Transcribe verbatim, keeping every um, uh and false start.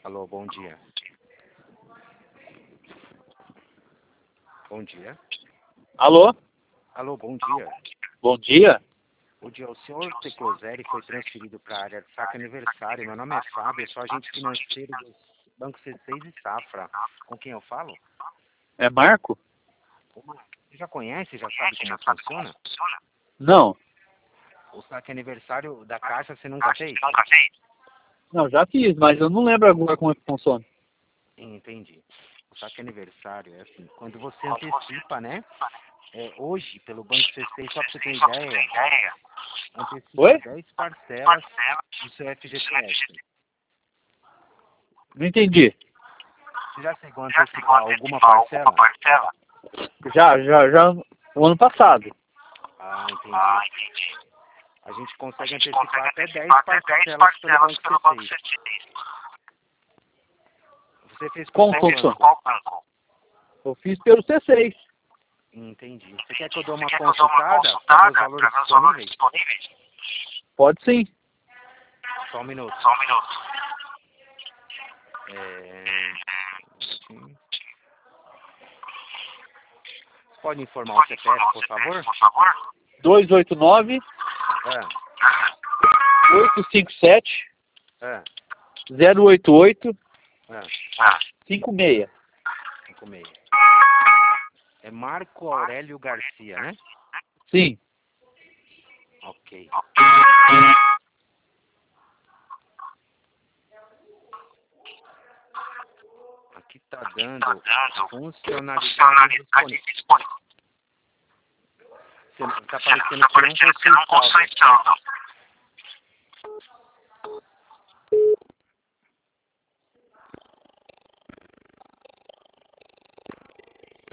Alô, bom dia. Bom dia. Alô? Alô, bom dia. Bom dia. Bom dia, o senhor Tecloseri foi transferido para a área de saque aniversário. Meu nome é Fábio, eu sou agente financeiro do Banco C seis e Safra. Com quem eu falo? É Marco? Você já conhece, já sabe como funciona? Não. O saque aniversário da Caixa você nunca fez? Não, já fiz, mas eu não lembro agora como é que funciona. Entendi. O saque aniversário é assim, quando você antecipa, né? É, hoje, pelo Banco C seis, só para você ter ideia, antecipa Oi? dez parcelas do seu F G T S. Não entendi. Você já chegou a antecipar alguma parcela? Já, já, já, o ano passado. Ah, entendi. A gente consegue antecipar até dez parcelas pelo Banco C seis. Você fez por Como qual funciona? banco? Eu fiz pelo C seis. Entendi. Você quer que eu dê uma consultada para ver os valores disponíveis? Pode sim. Só um minuto. É... Você pode informar o C P F, por favor? dois oito nove, É, oito cinco sete, é, zero oito oito, é. cinco seis. cinco seis. É Marco Aurélio Garcia, né? Sim. Ok. Aqui está dando funcionalidade disponível. Está aparecendo que não foi salvo.